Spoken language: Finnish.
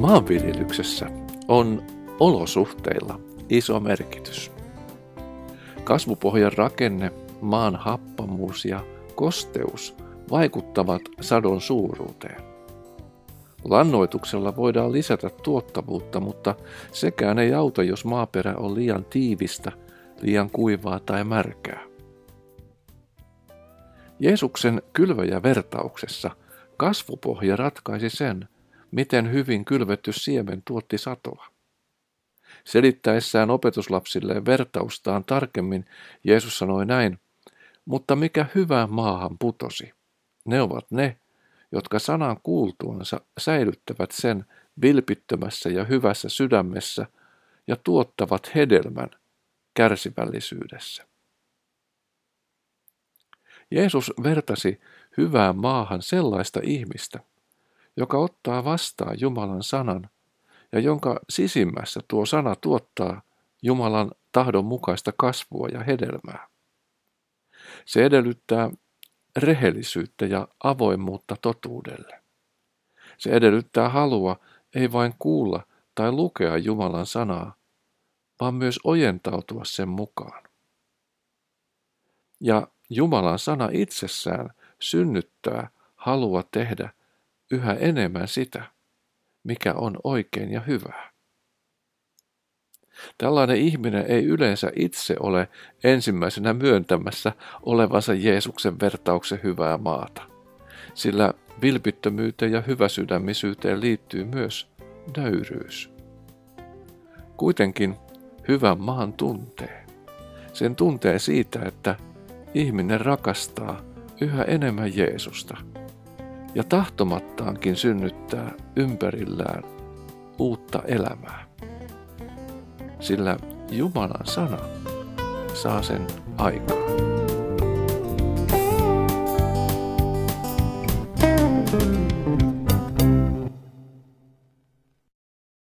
Maanviljelyksessä on olosuhteilla iso merkitys. Kasvupohjan rakenne, maan happamuus ja kosteus vaikuttavat sadon suuruuteen. Lannoituksella voidaan lisätä tuottavuutta, mutta sekään ei auta, jos maaperä on liian tiivistä, liian kuivaa tai märkää. Jeesuksen kylväjävertauksessa kasvupohja ratkaisi sen, miten hyvin kylvetty siemen tuotti satoa. Selittäessään opetuslapsilleen vertaustaan tarkemmin Jeesus sanoi näin, mutta mikä hyvään maahan putosi, ne ovat ne, jotka sanan kuultuansa säilyttävät sen vilpittömässä ja hyvässä sydämessä ja tuottavat hedelmän kärsivällisyydessä. Jeesus vertasi hyvään maahan sellaista ihmistä, joka ottaa vastaan Jumalan sanan ja jonka sisimmässä tuo sana tuottaa Jumalan tahdon mukaista kasvua ja hedelmää. Se edellyttää rehellisyyttä ja avoimuutta totuudelle. Se edellyttää halua ei vain kuulla tai lukea Jumalan sanaa, vaan myös ojentautua sen mukaan. Ja Jumalan sana itsessään synnyttää halua tehdä yhä enemmän sitä, mikä on oikein ja hyvää. Tällainen ihminen ei yleensä itse ole ensimmäisenä myöntämässä olevansa Jeesuksen vertauksen hyvää maata, sillä vilpittömyyteen ja hyväsydämisyyteen liittyy myös nöyryys. Kuitenkin hyvän maan tuntee. Sen tuntee siitä, että ihminen rakastaa yhä enemmän Jeesusta ja tahtomattaankin synnyttää ympärillään uutta elämää. Sillä Jumalan sana saa sen aikaan.